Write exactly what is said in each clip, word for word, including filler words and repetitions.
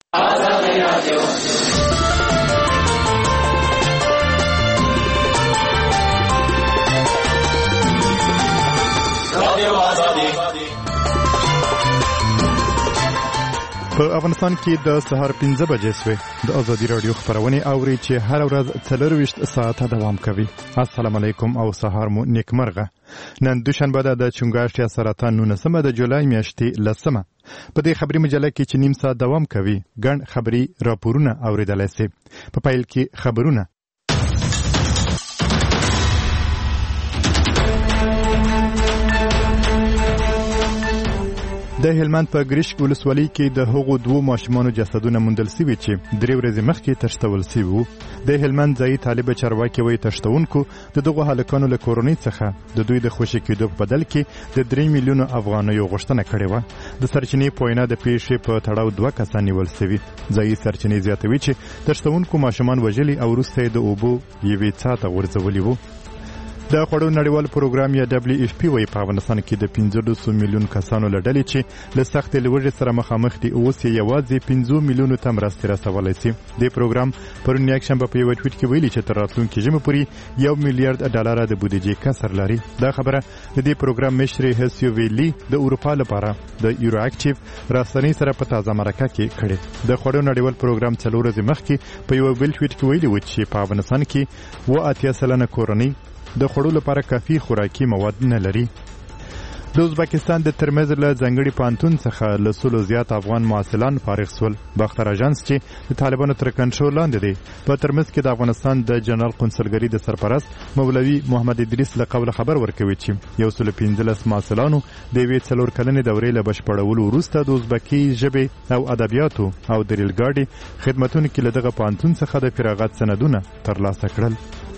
آزادی رادیو رادیو آزادی. په افغانستان کې د سهار پنځه بجې شوې. د آزادي رادیو خبرونه اوري چې هر ورځ څلور ویشت ساعته دوام کوي. السلام علیکم او سهار مو نیکمرغه. نن دوشنبه ده د چنګاښ یا سرطان نولسمه د جولای میاشتې لسمه. په دې خبري مجله کې چې نیم ساعت دوام کوي ګڼ خبري راپورونه اوریدلای شئ. په پیل کې خبرونه. د هلمند په ګریشک ولسوالۍ کې د هغو دوو ماشومانو جسدونه موندل شوي چې درې ورځې مخکې تښتول شوي وو. د هلمند ځایي طالب چارواکي وایي تښتونکو د دغو هلکانو له کورنۍ څخه د دوی د خوشي کېدو په بدل کې د درې میلیونو افغانیو غوښتنه کړې وه. د سرچینې په وینا د پیښې په تړاو دوه کسان نیول شوي. ځایي سرچینې زیاتوي چې تښتونکو ماشومان وژلي او وروسته یې د اوبو یوې څاه ته غورځولي وو. د خوړو نړیوال پروګرام یا دبلیو اف پی وایي په افغانستان کې د پنځلسو میلیون کسانو له ډلې چې له سختې لوږې سره مخامخ دي اوس یې یوازې پنځو میلیونو ته مرستې رسولی شي. دې پروګرام پرون یکشنبه په یوه ټویټ کې ویلي چې تر راتلونکي ژمي پورې یو میلیارډ ډالره د بودیجې کسر لري. دا خبره د دې پروګرام مشر هسیو ویلي د اروپا لپاره د یورو اکټیو رسنۍ سره په تازه مرکه کې کړې. د خوړو نړیوال پروګرام څلور ورځې مخکې په یو بل ټویټ کې ویلي و چې په افغانستان کې اووه اتیا سلنه کورنۍ د خوړو لپاره کافي خوراکي مواد نه لري. د ازبکستان د ترمز له ځانګړي پانتون څخه له سلو زیات افغان معسلان فارغ شول. باختر اژانس چې د طالبانو تر کنټرول لاندې دی په ترمز کې د افغانستان د جنرال قونسلګرۍ د سرپرست مولوي محمد ادریس له قوله خبر ورکوي چې یو سل پنځلس معسلانو د یوې څلور کلنې دورې له بشپړولو وروسته د ازبکي ژبې او ادبیاتو او د ریل ګاډي خدمتونو کې له دغه پانتون څخه د فراغت سندونه ترلاسه کړل.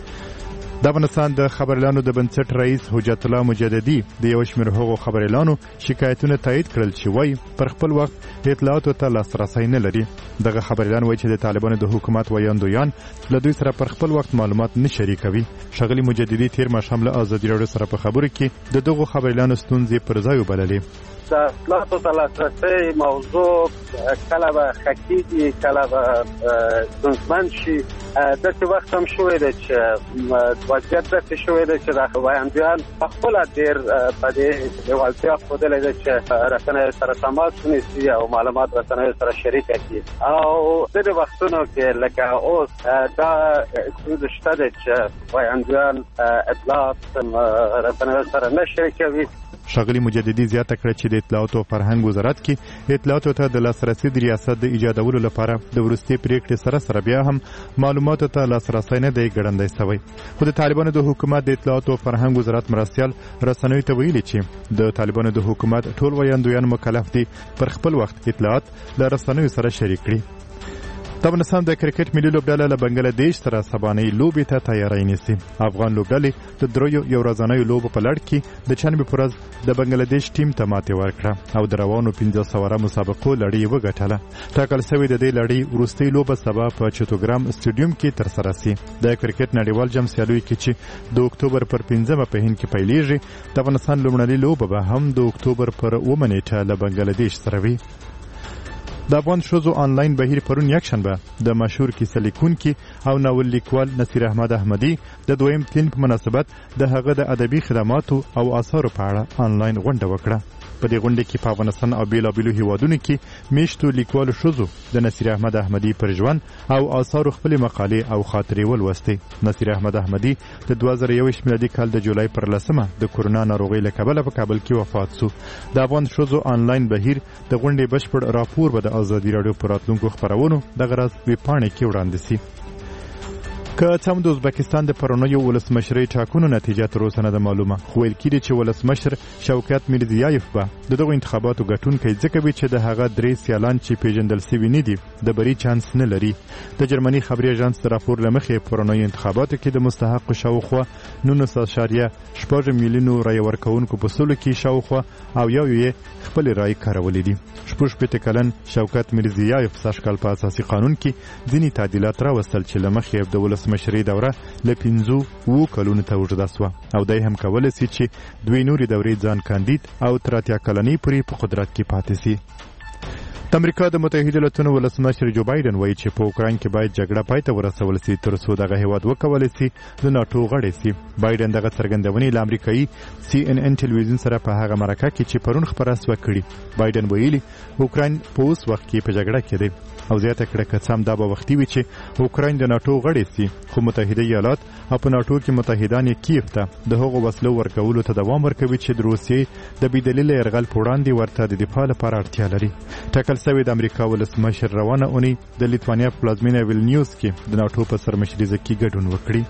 د افغانستان د خبريالانو د بنسټ رئیس حجت الله مجددي د یو شمېر هغو خبريالانو شکایتونه تایید کړل چې وایي پر خپل وخت اطلاعاتو ته لاسرسی نه لري. دغه خبريالان وایي چې د طالبانو د حکومت ویاندویان له دوی سره پر خپل وخت معلومات نه شریکوي. ښاغلي مجددي تیر ماښام له ازادي راډیو سره په خبرو کې د دغو خبريالانو ستونزې پر ځای وبللې. د اطلاعاتو د لاسرسي موضوع کله به خکېږي کله به ستونزمن شي. داسې وخت هم شوی دی چې وضعیت داسې شوی دی چې د ویاندویان په خپله ډېر په دې لېوالتیا ښودلی دی چې رسنیو سره تماس ونیسي او معلومات رسنیو سره شریکه کړي. او ځینې وختونو کې لکه اوس دا اکسود شته دی چې ویاندویان اطلاعات رسنیو سره نه شریکوي. ښاغلي مجددي زیاته کړه چې د اطلاعاتو او فرهنګ وزارت کې اطلاعاتو ته د لاسرسي د ریاست د ایجادولو لپاره د وروستي پریکړې سره سره بیا هم معلوماتو ته لاسرسی نه دی ګړندی شوی. خو د طالبانو د حکومت د اطلاعاتو او فرهنګ وزارت مرستیال رسنیو ته ویلي چې د طالبانو د حکومت ټول ویاندویان مکلف دي پر خپل وخت اطلاعات له رسنیو سره شریک کړي. د افغانستان د کرکټ ملي لوبډله له بنګلادیش سره سبانۍ لوبې ته تیاری نیسي. افغان لوبډلې د دریو یو ورځنیو لوبو په لړ کې د چنبې په ورځ د بنګلادیش ټیم ته ماتې ورکړه او د روانو پنځه سوه مسابقو لړۍ وګټله. ټاکل شوې د دې لړۍ وروستۍ لوبه سبا په چتوګرام سټیډیوم کې ترسره شي. د کرکټ نړیوال جام سیالیو کې چې د اکتوبر پر پنځمه په هند کې پیلېږي د افغانستان لومړنۍ لوبه به هم د اکتوبر پر اوومه نیټه له بنګلادیش سره وي. د افغان ښځو آنلاین بهیر پرون یکشنبه د مشهور کیسه لیکونکي او ناول لیکوال نصیر احمد احمدي د دویم تلین په مناسبت د هغه د ادبي خدماتو او آثارو په اړه آنلاین غونډه وکړه. په دې غونډه کې په افغانستان او بیلابیلو هیوادونو کې میشتو لیکوالو ښځو د نصیر احمد احمدي پر ژوند او آثارو خپلې مقالې او خاطرې ولوستې. نصیر احمد احمدي د دوه زره یوویشت میلادي کال د جولای پر لسمه د کورونا ناروغۍ له کبله په کابل کې وفات شو. د افغان ښځو آنلاین بهیر د غونډې بشپړ راپور به د ازادي راډیو په راتلونکو خپرونو دغه ورځ ویبپاڼې کې وړاندې شي. که څه هم د ازبکستان د پرونیو ولسمشرۍ ټاکنو نتیجه تر اوسه نه ده معلومه، خو ویل کېږي چې ولسمشر شوکت میرزیایف به د دغو انتخاباتو ګټونکی ځکه وي چې د هغه درې سیالان چې پیژندل سوي نه دي د بري چانس نه لري. د جرمني خبري اژانس د راپور له مخې پرونیو انتخاباتو کې د مستحقو شاوخوا نولس اعشاریه شپږ میلیونو رایې ورکوونکو په سلو کې شاوخوا او یو یې خپلې رایې کارولې دي. شپږ شپېته کلن شوکت میرزیایف سږ کال په اساسي قانون کې ځینې تعدیلات راوستل چې له مخې د ولسمشرۍ دوره له پنځو اوو کلونو ته اوږده سوه او دی هم کولی سي چې دوی نورې دورې ځان کاندید او تر اتیا کلنۍ پورې په قدرت کې پاتې سي. د امریکا د متحده ایالاتو ولسمشر جو بایدن وایي چې په اوکراین کې باید جګړه پای ته ورسول شي تر څو دغه هیواد وکولای شي د ناتو غړی شي. بایدن دغه څرګندونې له امریکایي سی ان ان ټلویزیون سره په هغه مرکه کې چې پرون خبره سوه کړې. بایدن ویلي اوکراین په اوس وخت کې په جګړه کې دی او زیاته کړه که څه هم دا به وختي وي چې اوکراین د ناتو غړی شي، خو متحده ایالات او په ناتو کې متحدان یې کیف ته د هغو وسلو ورکولو ته دوام ورکوي چې د روسیې د بېدلیله یرغل په وړاندې ورته د دفاع لپاره اړتیا لري. ټاکل شوی د امریکا ولسمشر روانه اونۍ د لیتوانیا په پلازمینه ویلنیوس کې د ناتو په سرمشریزه کې ګډون وکړي.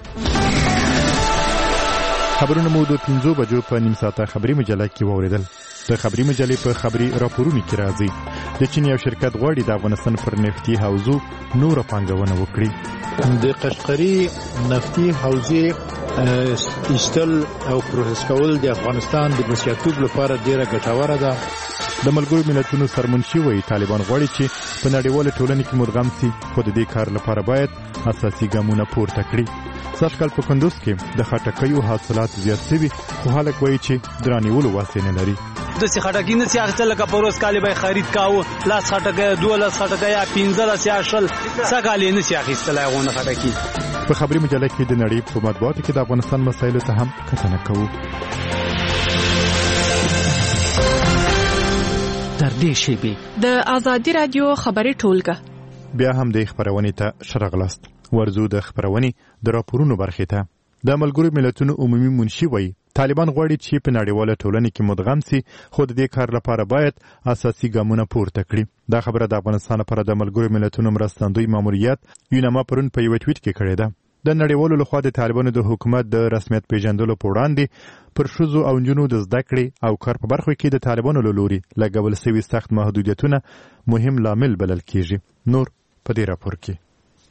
خبرونه مو د پنځو بجو په نیم ساعته خبري مجله کې واوریدل. د خبري مجلې په خبري راپورونو کې راځي د چین یو شرکت غواړي د افغانستان پر نفتي حوزو نور پانګونه وکړي. د قشقري نفتي حوزې ایستل او پروسس کول د افغانستان د مسیاتوب لپاره ډیره ګټوره ده. د ملګرو ملتونو سرمنشي وایي طالبان غواړي چې په نړیواله ټولنه کې مدغم شي، خو د دې کار لپاره باید اساسي ګامونه پورته کړي. سږکال په کندوز کې د خټکیو حاصلات زیات شوي، خو خلک وایي چې د رانیولو وسې نه لري. داسې خټکي نه چې اخیستل لکه په ورځ کال به یې خرید کاوه، لاس خټکی دولس خټکی یا پنځلس یا شل څه کال یې نه شي اخیستلی هغونه خټکي. په خبري مجله کې د نړۍ په مطبوعاتو کې د افغانستان مسایلو ته هم کتنه کوو. تر دې شیبې د ازادي رادیو خبري ټولګه بیا هم د خبرونې ته شرغلاست. ورزو د خبرونې د راپورونو برخې ته. د ملګرو ملتونو عمومي منشي وایي طالبان غواړي چې په نړیواله ټولنه کې مدغم شي، خو د دې کار لپاره باید اساسي ګامونه پورته کړي. دا خبره د افغانستان لپاره د ملګرو ملتونو مرستندوی ماموریت یونما پرون په یو ټویټ کې کړې ده. د نړیوالو لخوا د طالبانو د حکومت د رسمیت پیژندلو په وړاندې پر ښځو او نجونو د زده کړې او کار په برخو کې د طالبانو له لوري لګول شوي سخت محدودیتونه مهم لامل بلل کیږي. نور په دې راپور کې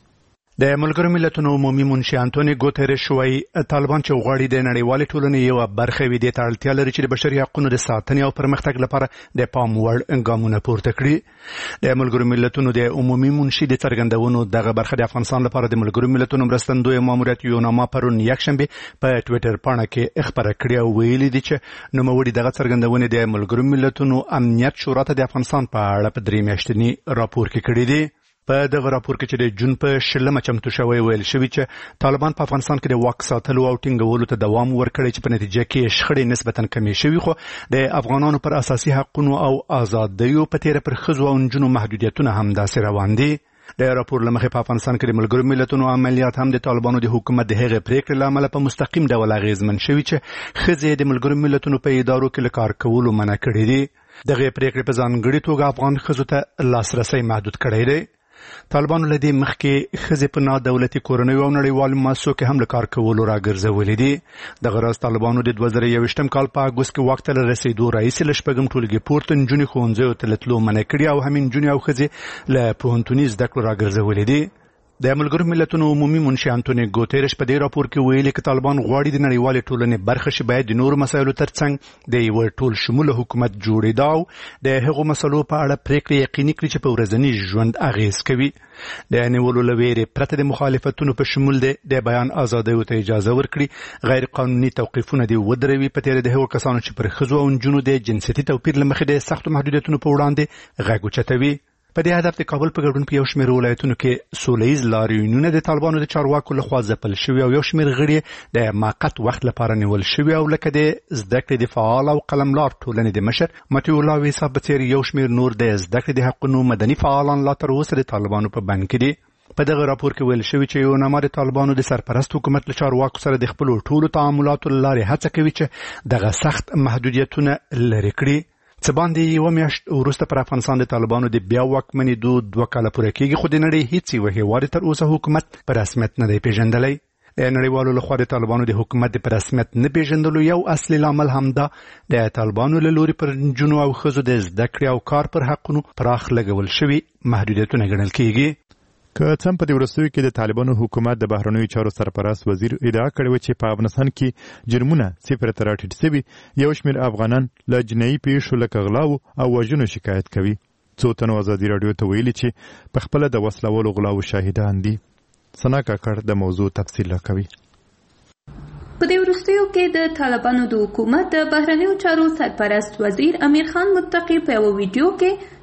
د ملګرو ملتونو عمومي منشي انټونی ګوتریش وایي طالبان چې غواړي د نړیوالې ټولنې یوه برخه وي دې ته اړتیا لري چې د بشري حقونو د ساتنې او پرمختګ لپاره د پام وړ ګامونه پورته کړي. د ملګرو ملتونو د عمومي منشي د څرګندونو دغه برخه د افغانستان لپاره د ملګرو ملتونو مرستندوی ماموریت یونما پرون یکشنبه په ټویټر پاڼه کې خبره کړې او ویلي دي چې نوموړي دغه څرګندونې د ملګرو ملتونو امنیت شورا ته د افغانستان په اړه په درې میاشتني راپور کې کړی دی. په دغه راپور کې چې د جون په شلمه چمتو شوی ویل شوی چې طالبان په افغانستان کې د واک ساتلو او ټینګولو ته دوام ورکړي چې په نتیجه کې شخړې نسبتا کمې شوي، خو د افغانانو پر اساسي حقونو او آزادیو په تیره پر ښځو او نجونو محدودیتونه هم داسې روان دي. د راپور له مخې په افغانستان کې د ملګرو ملتونو عملیات هم د طالبانو د حکومت د هغې پریکړې له امله په مستقیم ډول اغېزمن شوي چې ښځې د ملګرو ملتونو په ادارو کې له کار کولو منع کړي دي. دغې پریکړې په ځانګړې توګه افغان ښځو ته لاسرسی محدود کړی دی. طالبانو له دې مخکې ښځې په نادولتي کورنیو او نړیوالو مؤسسو کې هم له کار کولو راګرځولې دي. دغه راز طالبانو د دوه زره یوویشتم کال په اګوست کې واک ته له رسېدو راهیسې له شپږم ټولګې پورته نجونې ښوونځیو ته له تلو منع کړي او همین نجونې او ښځې له پوهنتوني زده کړو راګرځولې دي. د ملګرو ملتونو عمومي منشي انټونی ګوتریش په دې راپور کې ویلي چې طالبان غواړي د نړیوالې ټولنې برخه شي باید د نورو مسایلو ترڅنګ د یو ټول شموله حکومت جوړېدا او د هغو مسلو په اړه پریکړې یقیني کړي چې په ورځني ژوند اغېز کوي. د نیولو له ویرې پرته د مخالفتونو په شمول د بیان ازادیو ته اجازه ورکړي، غیر قانوني توقیفونه دې ودروي، په تیره د هغو کسانو چې پر ښځو او نجونو د جنسیتي توپیر له مخې د سختو محدودیتونو په وړاندې غږ اوچتوي. په دې هدف د کابل په ګډون په یو شمېر ولایتونو کې سوله ییز لاریونونه د طالبانو د چارواکو لخوا ځپل شوي او یو شمېر غړي د موقت وخت لپاره نیول شوي او لکه د زده کړې د فعال او قلملار ټولنې د مشر متي الله ویسا په څېر یو شمېر نور د زده کړې د حقونو مدني فعالان لا تر اوسه د طالبانو په بند کې دي. په دغه راپور کې ویل شوي چې یونما د طالبانو د سرپرست حکومت له چارواکو سره د خپلو ټولو تعاملاتو له لارې هڅه کوي چې دغه سخت محدودیتونه لرې کړي. څه باندې یوه میاشت وروسته پر افغانستان د طالبانو د بیا واکمنېدو دوه کاله پوره کېږي، خو د نړۍ هېڅ یوه هېواد تر اوسه حکومت په رسمیت نه دی پېژندلی. د نړیوالو لخوا د طالبانو د حکومت د په رسمیت نه پېژندلو یو اصلي لامل همدا د طالبانو له لوري پر نجونو او ښځو د زده کړې او کار پر حقونو پراخ لګول شوي محدودیتونه ګڼل کېږي. که څه هم په دې وروستیو کې د طالبانو حکومت د بهرنیو چارو سرپرست وزیر ادعا کړې وه چې په افغانستان کې جرمونه صفر ته راټیټ شوي، یو شمېر افغانان له جنایي پیښو لکه غلاو او وژنو شکایت کوي. څو تنو ازادي راډیو ته ویلي چې په خپله د وسلوالو غلاو شاهدان دي. ثنا کاکړ د موضوع تفصیل راکوي. په دې وروستیو کې د طالبانو د حکومت د بهرنیو چارو سرپرست وزیر امیر خان متقی په یو ویډیو کې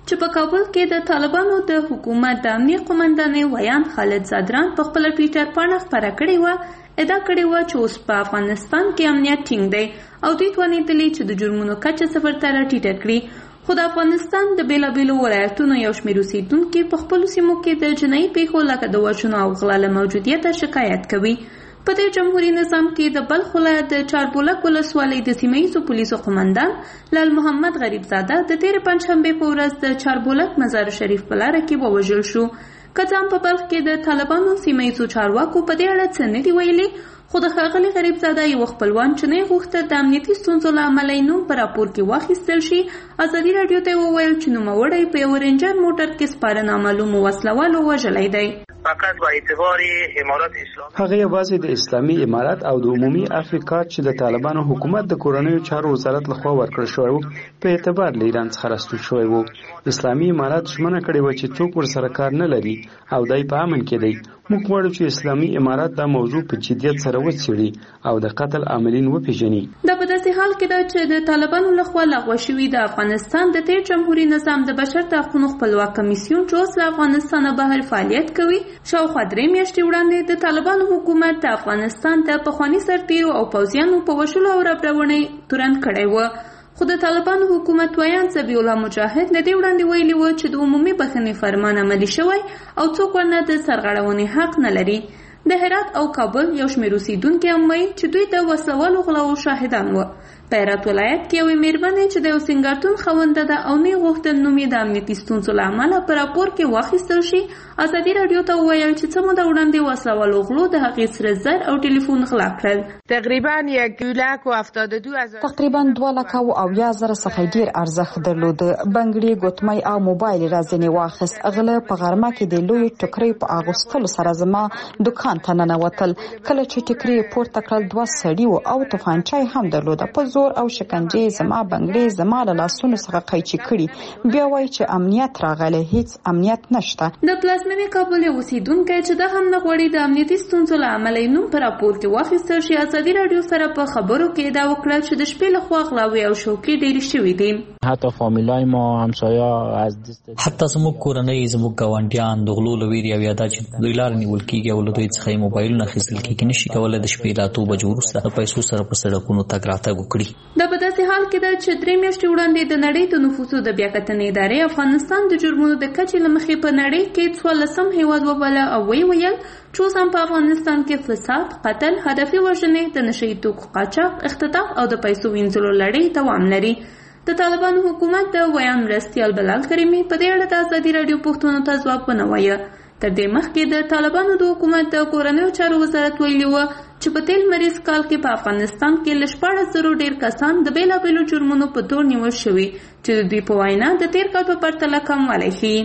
چې په کابل کې د طالبانو د حکومت د امنیه قومندان ویان خالد زادران په خپل ټویټر باندې خبره کړې و، ادعا کړې و چې اوس په افغانستان کې امنیت ټینګ دی او دوی توانېدلي چې د جرمونو کچه صفر ته راټیټه کړي. خو د افغانستان د بیلابیلو ولایتونو یو شمېر اوسېدونکي په خپلو سیمو کې د جنایي پیښو لکه د وژنو او غلا له موجودیته شکایت کوي. په دې جمهوریت نظام کې د بلخ ولایت د چاربولک ولسوالۍ د سیمه ییزو پولیسو قومندان لال محمد غریب زاده د تېرې پنجشنبې په ورځ د چاربولک مزار شریف په لاره کې ووژل شو. که څه هم په بلخ کې د طالبانو سیمه ییزو چارواکو په دې اړه څه نه دي ویلي، خو د ښاغلي غریب زاده یو خپلوان چې نه یې غوښته د امنیتي ستونزو له امله یې نوم په راپور کې واخیستل شي، ازادي راډیو ته یې وویل چې نوموړی په یو رینجر موټر کې سپاره نامعلومو وسلوالو وژلی دی. فقط با اعتبار امارات اسلامی هغه یوازې د اسلامي امارات او د عمومي افریقا چې د طالبانو حکومت د کورنیو چارو وزارت لخوا ورکړل شوی وو په اعتبار له ایران څخه راستون شوی وو. اسلامي امارات ژمنه کړې وه چې څوک ورسره کار نه لري او دی په امن کې دی. موږ غواړو چې اسلامي امارات دا موضوع په جدیت سره وڅېړي او د قتل عاملین وپېژني. دا په داسې حال کې ده چې د طالبانو لخوا لغوه شوي د افغانستان د تېر جمهوري نظام د بشر د حقونو خپلواک کمیسیون چې اوس له افغانستانه بهر فعالیت کوي، شاوخوا درې میاشتې وړاندې د طالبانو حکومت د افغانستان د پخواني سرتیرو او پوځیانو په وژلو او ربړونې تورن کړی و. خو د طالبانو حکومت ویان ذبیح الله مجاهد له دې وړاندې ویلي و چې د عمومي بخښنې فرمان عملي شوی او څوک ورنه د سرغړونې حق نه لري. د هرات او کابل یو شمېر اوسېدونکي هم وایي چې دوی د وسلوالو غلاو شاهدان و. په هرات ولایت کې یوې مېرمنې چې د یو سینګارتون خاونده ده او نه یې غوښتل نوم یې د امنیتي ستونزو له امله په راپور کې واخیستل شي، ازادي راډیو ته وویل چې څه موده وړاندې وسلوالو غلو د هغې سره زر او ټلیفون غلا کړل. تقریبا یک لک و هفتاد و دو هزار تقریبا دوه لکه او اویا زره څخه ډېر ارزښت درلوده. بنګړي، ګوتمۍ او موبایل یې راځنې واخیست. غله په غرمه کې د لویو ټکریو په اغوستلو سره زما دکان ته ننوتل. کله چې ټکري یې پورته کړل دوه سړي وو او توپانچه یې هم درلوده. په زور او شکنجې زما بنګړي زما له لاسونو څخه قیچي کړي. بیا وایي چې امنیت راغلی، هیڅ امنیت نشته. د پلازمېنې کابل یو اوسېدونکی چې دا هم نه غواړي د امنیتي ستونزو له امله یې نوم په راپور کې واخیستل شي، ازادي راډیو سره په خبرو کې ادعا وکړه چې د شپې لخوا غلاوې او شوکې ډېرې شوي دي. حتی فامیلای ما همسایا از دست حتی زموږ کورنۍ، زموږ ګاونډیان د غلو له ویرې او یا دا چې دوی لاره نیول کېږي او له دوی څخه یې موبایلونه اخیستل کېږي، نشي کولی د شپې له اتو بجو وروسته د پیسو سره په سړکونو تګ راتګ وکړي. دا په داسې حال کې ده چې درې میاشتې وړاندې د نړۍ د نفوسو د بیاکتنې ادارې افغانستان د جرمونو د کچې له مخې په نړۍ کې څوارلسم هېواد وباله او ویې ویل چې اوس هم په افغانستان کې فساد، قتل، هدفي وژنې، د نشه یي توکو قاچاق، اختطاف او د پیسو وینځلو لړۍ دوام لري. د طالبانو حکومت د ویان مرستیال بلال کریمي په دې اړه د ازادي راډیو پوښتنو ته ځواب ونه وایه. تر دې مخکې د طالبانو د حکومت د کورنیو چارو وزارت ویلي و چې په تېر مریض کال کې په افغانستان کې له شپاړس زرو ډېر کسان د بېلابېلو جرمونو په تور نیول شوي چې د دوی په وینا د تېر کال په پرتله کموالی ښیي.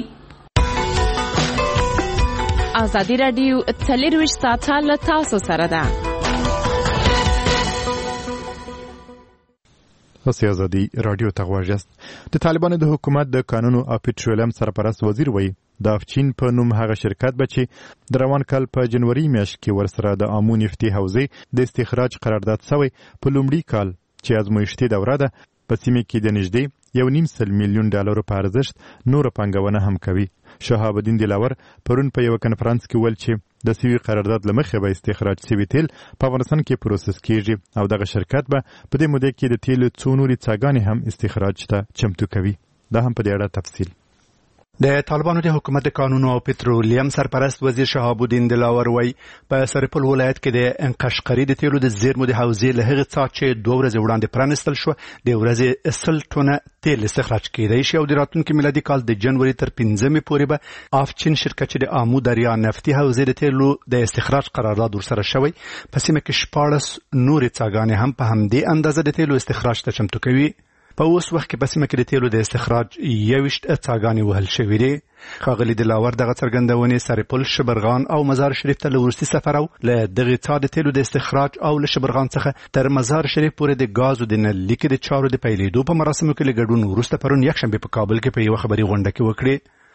ازادي راډیو څلېرویشت ساعته له تاسو سره ده. تاسو ازادي راډیو ته غواړئ. د طالبانو د حکومت د قانون او پټرولیم سرپرست وزیر وایي د افچین په نوم هغه شرکت به چې د روان کال په جنوري میاشت کې ورسره د آمو نفتي حوزې د استخراج قرارداد شوی په لومړي کال چې ازمویشتي دوره ده په سیمه کې د نږدې یو نیم سل میلیون ډالرو په ارزښت نور پانګونه هم کوي. شهاب الدین دلاور پرون په یو کنفرانس کې ویل چې د سوي قرارداد له مخې به استخراج سوي تیل په افغانستان کې پروسس کیږي او دغه شرکت به په دې موده کې د تیلو څو نورې څاګانې هم استخراج ته چمتو کوي. دا هم په دې اړه تفصیل. د طالبانو د حکومت د قانون او پټرولیم سرپرست وزیر شهاب الدین دلاور وایي په سرپل ولایت کې د قشقري د تیلو د زیرمو د حوزې له هغې څخه چې دوه ورځې وړاندې پرانیستل شوه د ورځې سل ټونه تیل استخراج کېدی شي او د راتلونکي میلادي کال د جنوري تر پنځمې پورې به افچین شرکت چې د آمو دریا نفتي حوزې د تیلو د استخراج قرارداد ورسره شوی په سیمه کې شپاړس نورې څاګانې هم په همدې اندازه د تیلو استخراج ته چمتو کوي. په اوس وخت کې په سیمه کې د تیلو د استخراج یویشت څاګانې وهل شوي دي. ښاغلي دلاور دغه څرګندونې سرپل، شبرغان او مزار شریف ته له وروستي سفر او له دغې څا د تیلو د استخراج او له شبرغان څخه تر مزار شریف پورې د ګازو د نللیکې د چارو د پیلېدو په مراسمو کې له ګډون وروسته پرون یکشنبې په کابل کې په یوه خبري غونډه کې وکړې.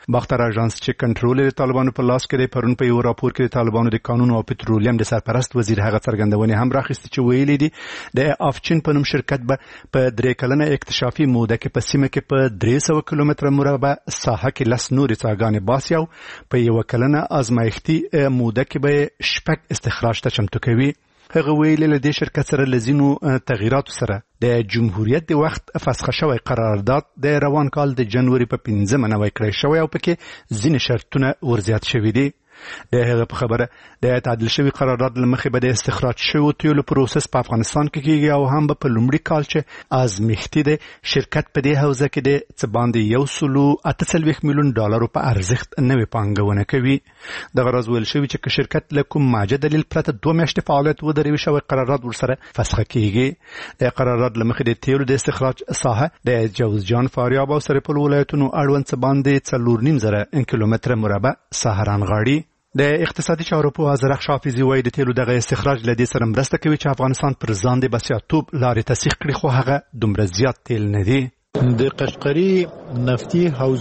باختر اژانس چې کنټرول د طالبانو په لاس کې دی پرون په یو راپور کې د طالبانو د قانون او پټرولیم د سرپرست وزیر هغه څرګندونې هم راخیستې چې ویلي دي د افچین په نوم شرکت به په درې کلنه اکتشافي موده کې په سیمه کې په درې سوه کیلومتره مربع ساحه کې لس نورې څاګانې باسي او په یو کلنه ازمایښتي موده کې به شپږ استخراج ته چمتو کوي. هغه ویلي له دې شرکت سره له ځینو تغییراتو سره د جمهوریت د وخت فسخه شوی قرارداد د روان کال د جنوري په پنځمه نوی کړی شوی او پکې ځینې شرطونه ورزیات شوي دي. د هغه په خبره د تعدیل شوی قرارداد له مخې به د استخراج شویو تیلو پروسس په افغانستان کې کیږي او هم به په لومړي کال چې ازمیښتي دی شرکت په دې حوزه کې د څه باندې یو سلو اته څلوېښت میلیون ډالرو په ارزښت نوې پانګونه کوي. دغه راز ویل شوي چې که شرکت له کوم ماجه دلیل پرته دوه میاشتې فعالیت ودروي شوی قرارداد ورسره فسخه کیږي. د قرارداد له مخې د تیلو د استخراج ساحه د جوزجان فاریاب او سرپل ولایتونو اړوند څه باندې څلور نیم زره کیلومتره مربع ساحه رانغاړي. د اقتصادي چارو په زرخ حافظي وایي د تیلو دغه استخراج له دې سره مرسته کوي چې افغانستان پر ځان د بسیاتوب لارې تسخیر کړي خو هغه دومره زیات تیل نه دی. د قشقري نفتي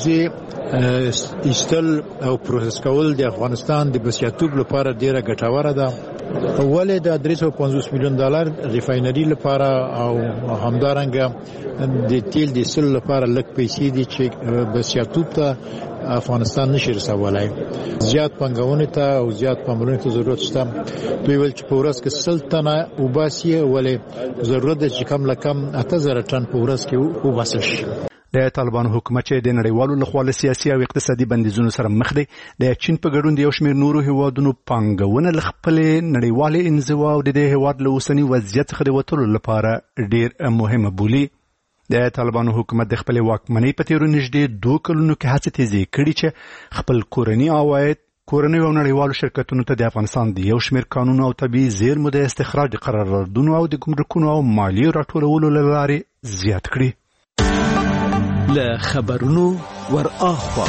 حوزې ایستل او پروسس کول د افغانستان د بسیاتوب لپاره ډیره ګټوره ده. ولې د درې سوه پنځوس میلیون ډالر ریفاینري لپاره او همدارنګه د تیل د ایستلو لپاره لږ پیسې دي چې بسیاتوب ته افغانستان نشي رسولای. زیات پنګونې ته او زیات پاملرنې ته ضرورت شته. دوی ول چې په ورځ کې سل تنه وباسي ولې ضرورت ده چې کم لکم اته زره ټن په ورځ کې وباسي شي. د طالبانو حکومت چې د نړیوالو لخوا له سیاسي او اقتصادي بندیزونو سره مخ دی د چین په ګډون د یو شمېر نورو هیوادونو پانګونه له خپلې نړیوالې انزوا او د دې هیواد له اوسني وضعیت څخه د وتلو لپاره ډېر مهمه بولي. د طالبانو حکومت د خپلې واکمنۍ په تیرو نږدې دوه کلونو کې هڅې تیزې کړي چې خپل کورني عواید کورنۍ او نړیوالو شرکتونو ته د افغانستان د یو شمېر قانونو او طبیعي زیرمو د استخراج قراردادونو او د ګمرکونو او مالیې راټولولو له لارې زیات کړي. له خبرونو ور اخوا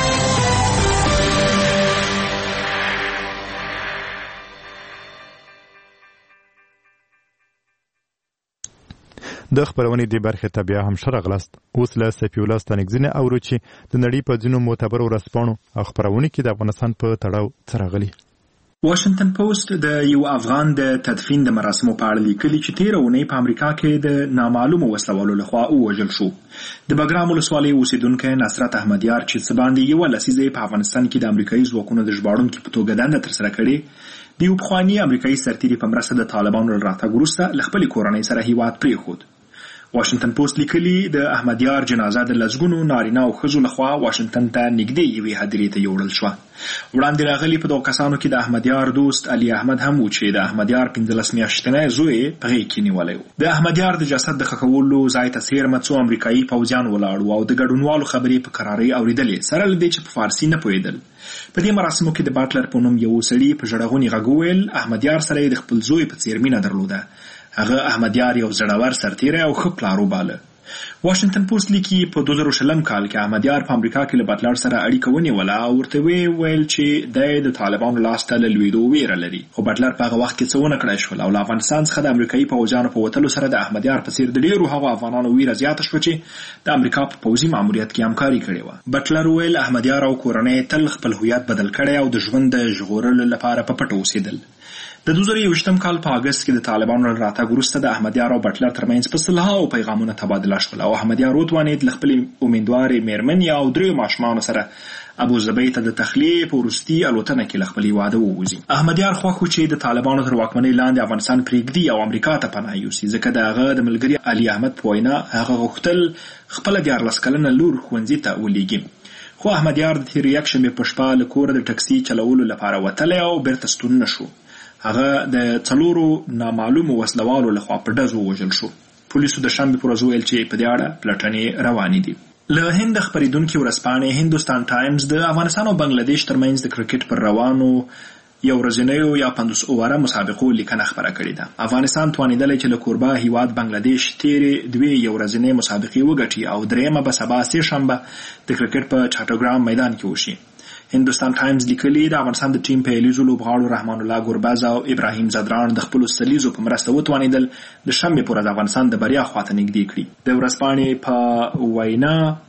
د خبرونې د برخې ته بیا هم ښه راغلاست. اوس له سفي الله ستانکزي اورو چې د نړۍ په ځینو معتبرو ورځپاڼو او خپرونې کې د افغانستان په تړاو څه راغلي. واشنگټن پوسټ د یو افغان د تدفین د مراسمو په اړه لیکلي چې تیره اونۍ په امریکا کې د نامعلومو وسلوالو لخوا ووژل شو. د بګرام ولسوالۍ اوسیدونکی نصرت احمدیار چې څه باندې یوه لسیزه په افغانستان کې د امریکایي ځواکونو د ژباړونکي په توګه دنده ترسره کړې د یو پخواني امریکایي سرتیري په مرسته د طالبانو له راتګ وروسته له خپلې کورنۍ سره هیواد پرېښود. واشنگټن پوسټ لیکلي د احمدیار جنازه د لسګونو نارینه او ښځو لخوا واشنگټن ته نږدې یوې هدیرې ته یوړل شوه. وړاندې راغلي په دغو کسانو کې د احمدیار دوست علي احمد هم و چې د احمدیار پنځلس میاشتنی زوی په غېږ کې نیولی و. د احمدیار د جسد د ښخ کولو ځای ته څیرمه څو امریکایي پوځیان ولاړ وو او د ګډونوالو خبرې په کرارۍ اورېدلې سره له دې چې په فارسي نه پوهېدل. په دې مراسمو کې د باټلر په نوم یو سړي په ژړغوني غږ وویل احمدیار سره یې د خپل زوی په څېر مینه درلوده. هغه احمدیار یو زړور سرتیری او ښه پلار وباله. واشنگټن پوسټ لیکي په دوه زره شلم کال کې احمدیار په امریکا کې له باټلر سره اړیکه ونیوله او ورته ویل چې دی د طالبانو لاسته له لوېدو ویره لري. خو باټلر په هغه وخت کې څه ونه کړای شول او له افغانستان څخه د امریکایي پوځیانو په وتلو سره د احمدیار په څېر د ډېرو هغو افغانانو ویره زیاته شوه چې د امریکا په پوځي ماموریت کې همکاري کړې وه. باټلر ویل احمدیار او کورنۍ تل خپل هویت بدل کړی او د ژوند د ژغورلو لپاره په پټه اوسېدل. د دوه زره یوویشتم کال په اګست کې د طالبانو له راتګ وروسته د احمدیار او باټلر ترمنځ په سلهاوو پیغامونه تبادله شول او احمدیار وتوانېد له خپلې امیندوارې مېرمنې او دریو ماشومانو سره ابوظبي ته د تخلیې په وروستي الوتنه کې له خپل هېواده ووځي. احمدیار خوښ و چې د طالبانو تر واکمنۍ لاندې افغانستان پرېږدي او امریکا ته پناه یوسي ځکه د هغه د ملګري علي احمد په وینا هغه غوښتل خپله دیارلس کلنه لور ښوونځي ته ولیږي. خو احمدیار د تېرې یکشنبې په شپه له کوره د ټکسي چلولو لپاره وتلی او بیرته ستون نه شو. هغه د څلورو نامعلومو وسلوالو لخوا په ډزو ووژل شو. پولیسو د شنبې په ورځ ویل چې په دې اړه پلټنې روانې دي. له هند خپرېدونکې ورځپاڼې هندوستان ټایمز د افغانستان او بنګلادیش ترمنځ د کرکټ پر روانو یو ورځنیو یا پنځوس اووره مسابقو لیکنه خپره کړې ده. افغانستان توانېدلی چې له کوربه هیواد بنګلادیش تېرې دوې یو ورځنۍ مسابقې وګټي او درېیمه به سبا سې شنبه د کرکټ په چاټوګرام میدان کې وشي. هندوستان ټایمز لیکلي د افغانستان د ټیم پیلیزو لوبغاړو رحمان الله ګربز او ابراهیم زدران د خپلو سلیزو په مرسته وتوانېدل د شنبې په ورځ افغانستان د بریا خواته نږدې کړي. د ورځپاڼې په وینا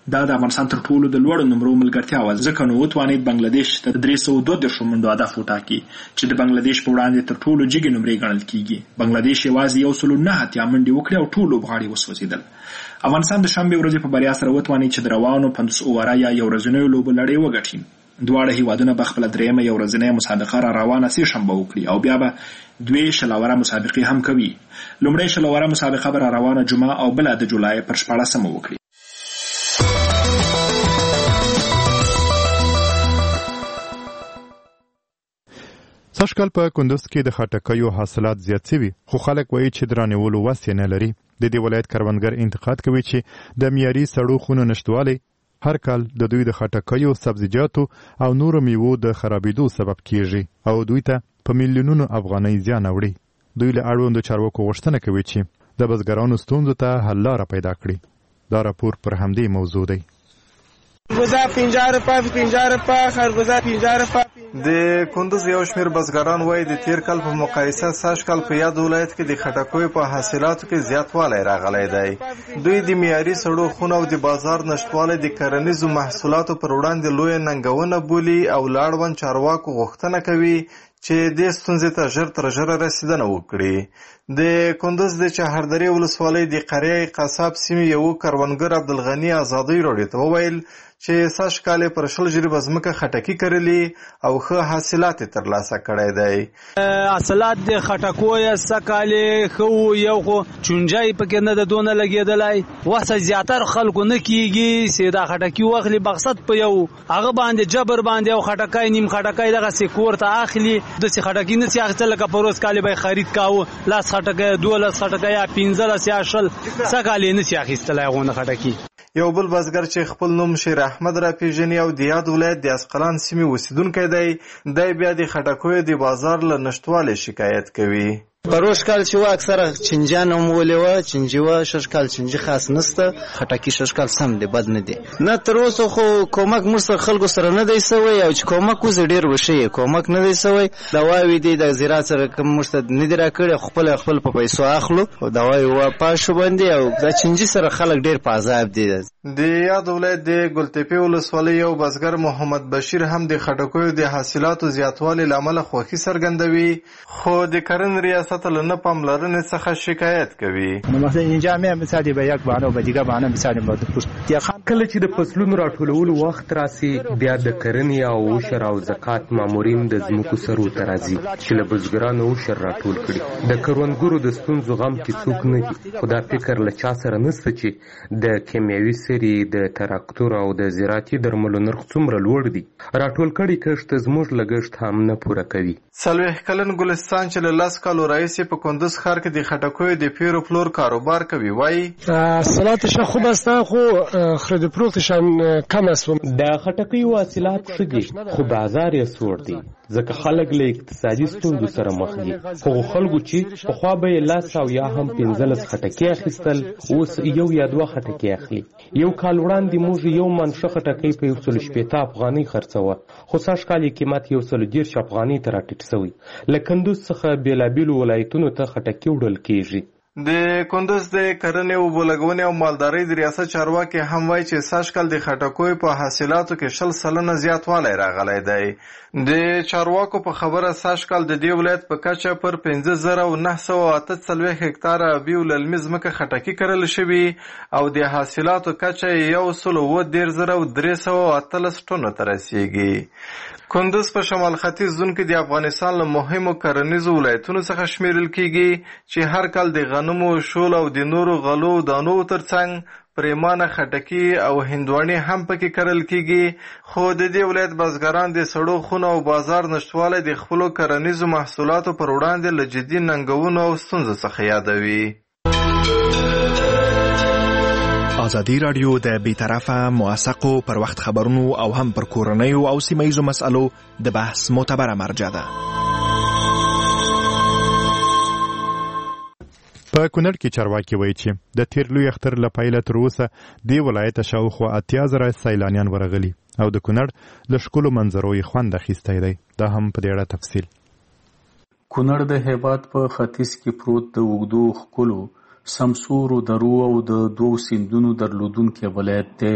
دا د افغانستان تر ټولو د لوړو نمرو ملګرتیا وه، ځکه نو وتوانید بنګلادیش ته درې سوه دوه دېرشو منډو هدف وټاکي چې د بنګلادیش په وړاندې تر ټولو جګې نمرې ګڼل کیږي. بنګلادیش یوازې یو سلو نهه اتیا منډې وکړې او ټول لوبغاړي وسوځېدل. افغانستان د شنبې ورځې په بریا سره وتوانید چې د روانو پنځوس اووره یا یو ورځنیو لوبو لړۍ وګټي. دواړه هیوادونه به خپله درېیمه یو ورځنۍ مسابقه را روانه سې شنبه وکړي او بیا به دوې شل اوره مسابقې هم کوي. لومړۍ شل اوره مسابقه به را روانه جمعه او بله د جولای پر شپاړسمه وکړي. سږکال په کندوز کې د خټکیو حاصلات زیات شوي، خو خلک وایي چې د رانیولو وس یې نه لري. د دې ولایت کروندګر انتقاد کوي چې د معیاري سړو خونو نشتوالی هر کال د دوی د خټکیو، سبزیجاتو او نورو میوو د خرابېدو سبب کیږي او دوی ته په میلیونونو افغانۍ زیان اوړي. دوی له اړوندو چارواکو غوښتنه کوي چې د بزګرانو ستونزو ته حل لاره پیدا کړي. دا راپور پر همدې موضوع دی. خربوزه پنځه روپۍ، پنځه روپۍ، خربوزه پنځه روپۍ. د کندوز یو شمېر بزګران وایي د تیر کال په مقایسه سږ کال په یاد ولایت کې د خټکیو په حاصلاتو کې زیاتوالی راغلی دی. دوی د معیاري سړو خونو او د بازار نشتوالی د کرنیزو محصولاتو پر وړاندې لویه ننګونه بولي او له اړوند چارواکو غوښتنه کوي چې دې ستونزې ته ژر تر ژره رسیدنه وکړي. د کندوز د چهاردرې ولسوالۍ د قریه قصاب سیمې یو کروندګر عبدالغني ازادۍ راډیو ته وویل چې سږ کال یې پر شل جریبه ځمکه خټکي کرلي او ښه حاصلات یې ترلاسه کړی دی. حاصلات د خټکو یې سږ کال یې ښه و، یو خو چونجی پکې نه ده دونه لګېدلی. وسه زیاتر خلکو نه کېږي چې دا خټکي واخلي مقصد په یو هغه باندې جبر باندې او خټکی نیم خټکی دغسې کور ته اخلي. داسې خټکي نسي اخیستل لکه په روز کال به یې خرید کاوه، لاس خټکی دولس خټکی یا پنځلس یا شل، سږ کال یې نسي اخیستلی هغونه خټکي. یو بل بزګر چې خپل نوم شیر احمد را پیژني او د یاد ولایت د اسقلان سیمې اوسیدونکی دی، دی بیا د خټکیو د بازار له نشتوالي شکایت کوي. پروش کال چې و اکثره چنجان هم ولې وه، چنجي وه. شش کال چنجي خاص نسته، خټکي شش کال سم دی، بد نه دی. نه تر اوسه خو کومک موږ سره خلکو سره نه دی سوی، او چې کومک وزه ډېر وشي کومک نه دی سوی. دواوې دی د زراعت سره کوم موږ ته نه دی راکړی، خپل خپل په پیسو اخلو او دواوې و پاشو باندې، او دا چنجي سره خلک ډېر په عذاب دي. د یاد ولایت د ګلتپې ولسوالۍ یو بزګر محمد بشیر هم د خټکیو د حاصلاتو زیاتوالي له امله خوښي څرګندوي، خو د کرنې ریاست له نه پاملرنې څخه شکایت کوي. کله چې د فصلونو راټولولو وخت راسي، بیا د کرنې او عشر او زکات مامورین د ځمکو سرو ته راځي چې له بزګرانو عشر راټول کړي. د کروندګرو د ستونزو غم کې څوک نه دي، خو دا فکر له چا سره نسته چې د کیمیاوي سرې، د تراکتور او د زراعتي درملو نرخ څومره لوړ دي. راټول کړي کښت زموږ لګښت هم نه پوره کوي. څلوېښت کلن ګلستان چې له لس کالو راهیسې په کندوز ښار کې د خټکیو د پیرو پلور کاروبار کوي وایي حاصلاتشان خوب هستن، خو خرید فروختشان کم است. د خټکیو حاصلات ښه دي، خو بازار یې سوړ دی، ځکه خلک له اقتصادي ستونزو سره مخ دي. هغو خلکو چې پخوا به یې لس او یا هم پنځلس خټکي اخیستل، اوس یو یا دوه خټکي اخلي. یو کال وړاندې موږ یو من ښه خټکی په یو سلو شپېته افغانۍ خرڅوه، خو سږ کال یې قیمت یو سلو دېرش افغانۍ ته راټیټ سوی. له کندوز څخه بېلابېلو ولایتونو ته خټکي وړل کېږي. د کندوز د کرنې اوبو لګونې او مالدارۍ د ریاست چارواکي هم وایي چې سږ کال د خټکیو په حاصلاتو کې شل سلنه زیاتوالی راغلی دی. د چارواکو په خبره سږ کال د دې ولایت په کچه پر پنځه زره او نهه سوه اته څلوېښت هکتاره ابي او للمي ځمکه خټکي کرل شوي او د حاصلاتو کچه یو سل اووه دېرش زره او درې سوه اتلس ټنو ته رسیږي. کندوز په شمال ختیځ زون کې د افغانستان له مهمو کرنیزو ولایتونو څخه شمیرل کیږي چې هر کال د غنمو، شول او د نورو غلو دانو ترڅنګ پریمانه خټکي او هندواڼې هم پکې کرل کیږي. خو د دې ولایت بزګران د سړو خونو او بازار نشتوالی د خپلو کرنیزو محصولاتو پر وړاندې له جدي ننګونو او ستونزو څخه یادوي. ازادي راډیو د بیطرفه، موثقو پر وخت خبرونو او هم پر کورنیو او سیمه ییزو مسألو د بحث معتبره مرجع ده. په کونړ کې چارواکي وایي چې د تیر لوی اختر له پیله تر اوسه دې ولایت شاوخوا اتیا زره سیلانیان ورغلي او د کونړ له ښکلو منظرو یې خوند اخیستی دی. دا هم په دې اړه تفصیل. کونړ د هیواد په ختیځ کې پروت د اوږدو ښکلو سمسورو درو او د دوو سیندونو درلودونکی ولایت دی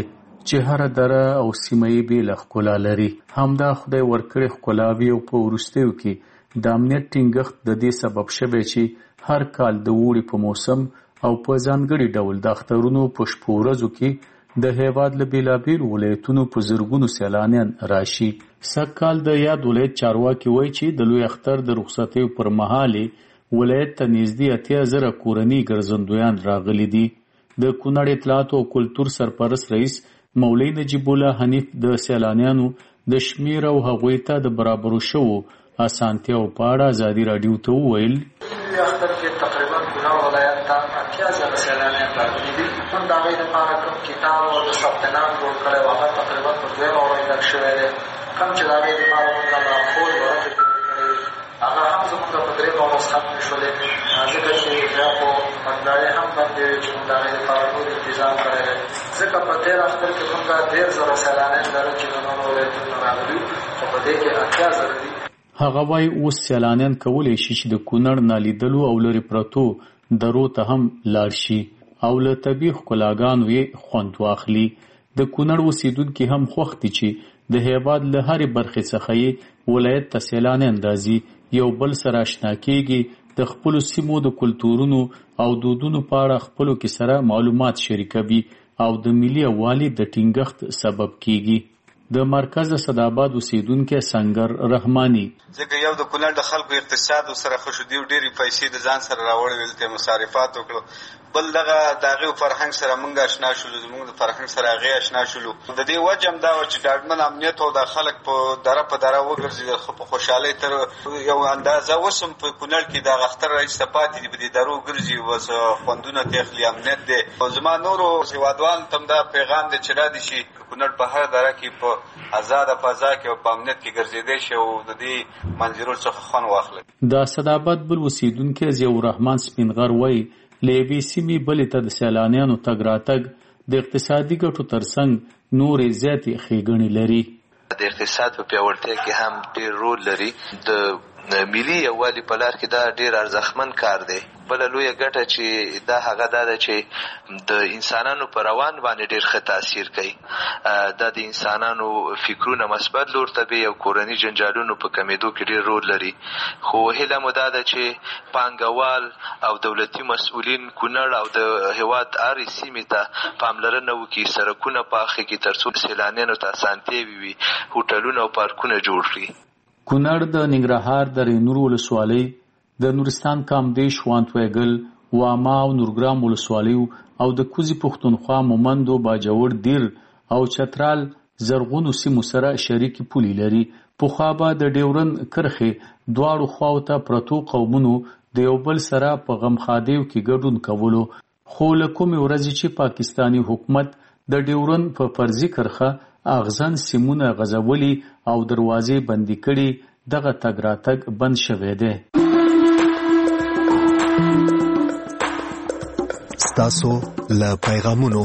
چې هر دره او سیمه یې بیل ښکلا لري. همدا خدای ورکړي ښکلاوي او په وروستیو کې د امنیت ټینګښت د دې سبب شوی چې هر کال د اوړي په موسم او په ځانګړي ډول د اخترونو په شپو ورځو کې د هیواد له بیلابیلو ولایتونو په زرګونو سیلانیان راشي. سږکال د یاد ولایت چارواکي وایي چې د لوی اختر د رخصتیو پر مهال ولایت ته نږدې اتیا زره کورني ګرځندویان راغلي دي. د کونړ اطلاعات او کلتور سرپرست رئیس مولوي نجیب الله حنیف د سیلانیانو د شمیر او هغوی ته د برابرو شوو اسانتیاو په اړه ازادي راډیو ته وویل اختر کې تقریبا کونړ ولایت ته اتیا زره سیلانیان راغلي دي. هم د هغوی لپاره کوم کتاب او د ثبت نام جوړ کړی و هغه تقریبا په دویمه ورځ ډک شوی دی. کوم چې د هغوی لپاره موږ لارښود ورځې جوړې کړې هغه هم زموږ په درېیمه ورځ ختمې شولې، ځکه چې بیا خو بندارې هم بندې وې چې موږ د هغوی لپاره نور انتظام کړی دی. ځکه په تېر اختر کې موږ ډېر زره سیلانیان لرو چې د نورو ولایتونو نه راغلي، خو په دې کې اتیا زره دي. هغه وایي اوس سیلانیان کولی شي چې د کونړ نالیدلو او لرې پرتو درو ته هم لاړ شي او له طبیعي ښکلاګانو یې خوند واخلي. د کونړ اوسیدونکي هم خوښ دي چې د هیواد له هرې برخې څخه یې ولایت ته سیلانیان راځي، یو بل سره اشنا کېږي، د خپلو سیمو د کلتورونو او دودونو په اړه خپلو کې سره معلومات شریکوي او د ملي یووالي د ټینګښت سبب کېږي. د مرکز صداباد اوسیدونکی سنگر رحماني ځکه یو د کونړ د خلکو اقتصاد سره خوشودي او ډېرې پیسې د ځان سره راوړې ویل ته مصارفات وکړو، بل دغه د هغې فرهنګ سره موږ اشنا شولو، زموږ د فرهنګ سره هغې اشنا شولو. د دې وجه هم دا وه چې ډاډمن امنیت او دا خلک په دره په دره وګرځېدل، خو په خوشحالۍ تر یو اندازه اوس هم په کونړ کې دغه اختر راهیسته پاتې دي، په دې درو ګرځي، اوس خوندونه تېخلي، امنیت دی. زما نورو هېوادوالو ته هم دا پیغام دی چې را دي شي کونړ په هر دره کې په آزاده فضا کې او په امنیت کې ګرځېدی شي او د دې منظرو څخه خوند واخلي. د سداباد بل اوسیدونکی ضیاء الرحمن سپینغر وایي له یوې سیمې بلې ته د سیلانیانو تګ راتګ د اقتصادي ګټو ترڅنګ نورې زیاتې ښېګڼې لري. د اقتصاد په پیاوړتیا کې هم ډېر رول لري. د ملي یووالي په لار کې دا ډېر ارزښتمن کار دی. بله لویه ګټه چې دا هغه دا ده چې د انسانانو په روان باندې ډېر ښه تاثیر کوي. دا د انسانانو فکرونه مثبت لور ته بیي او کورني جنجالونو په کمېدو کې ډېر رول لري. خو هیله مو دا ده چې پانګوال او دولتي مسؤلین کونړ او د هېواد هرې سیمې ته پاملرنه وکړي، سړکونه پاخه کړي تر څو سیلانیانو ته اسانتیاوې وي، هوټلونه او پارکونه جوړ کړي. کونړ د ننګرهار د رینور ولسوالۍ، د نورستان کامدیش، وانتویګل، واما او نورګرام ولسوالیو او د کوزي پښتونخوا، مومندو، باجوړ، دیر او چترال زرغونو سیمو سره شریکي پولې لري. پخوا به د ډیورن کرښې دواړو خواو ته پرتو قومونو د یو بل سره په غمخادیو کې ګډون کولو، خو له کومې ورځې چې پاکستانی حکومت د ډیورن په فرضي کرښه اغزن سیمونه غځولي او دروازې بندي کړي، دغه تګ راتګ بند شوی دی. ستاسو له پیغامونو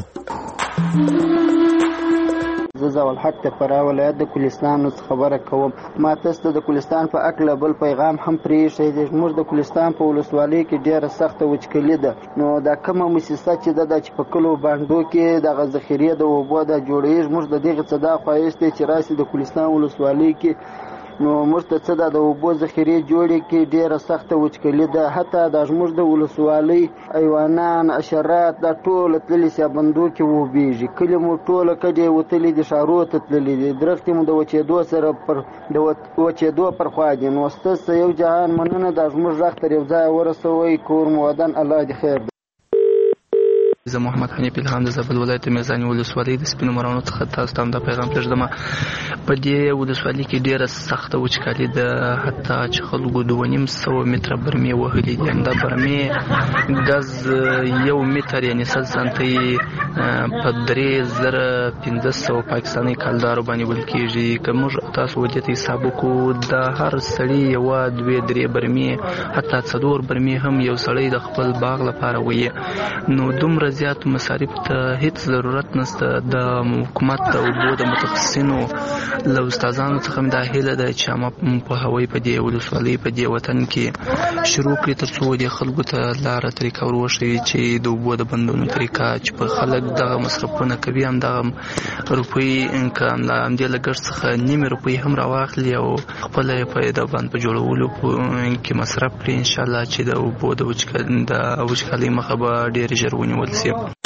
زه ضیاءالحق تفرا ولایت د کلستان څخه خبره کوم. ما تاسو ته د کلستان په اړه بل پیغام هم پرېښی دی. زموږ د کلستان په ولسوالۍ کې ډېره سخته وچکلي ده، نو دا کومه موسسه چې ده چې په کلو بانډو کې دغه ذخیرې د اوبو دا جوړوي، زموږ د دغې څه دا خواهش دی چې راسي د کلستان ولسوالۍ کې نو موږ ته څه د اوبو ذخیرې جوړې کړي. ډېره سخته وچکلي ده، حتی دا زموږ د ولسوالۍ حیوانان، حشرات دا ټوله تللي سیابندو کې وبېږي. کلي مو ټوله کډې وتلي دي، ښارو ته تللي دي، درختې مو د وچېدو سره پر د وچېدو پر خوا دي. نو ستاسو یو جهان مننه، دا زموږ غږ تر یو ځایه ورسوئ. کور مو ودان، الله دې خیر. زه محمد حنیف الهام د زابل ولایت میزاني ولسوالۍ د سپینو مرانو څخه تاسو ته هم دا پیغام پرېږدم. په دې ولسوالۍ کې ډېره سخته وچکالي ده، حتی چې خلکو دوه نیم سوه متره برمې وهلي دي. همدا برمې ګز یو متر یعنې سل سانتۍ په درې زره پنځه سوه پاکستاني کلدارو باندې ویل کېږي. که موږ تاسو ودې ته حساب وکړو، د هر سړي یوه دوې درې برمې، حتی څلور برمې هم یو سړی د خپل باغ لپاره ویي. نو دومره زیات مصارف ته هیڅ ضرورت نشته. د حکومت او د متخصصینو له استادانو څخه دا هیله ده چې هم په هوایي په دې ولسوالۍ په دې وطن کې شروع کړي ترڅو د خلکو ته لاره طریقه ور وښیي چې د اوبو د بندونو طریقه چې په خلک دغه مصرفونه کوي هم دغه روپۍ که همدې لګښت څخه نیمې روپۍ هم راواخلي او خپله یې په د بند په جوړولو کې مصرف کړي. انشاءالله چې د اوبو د وچکالۍ مخه به ډېر ژر ونیول شي.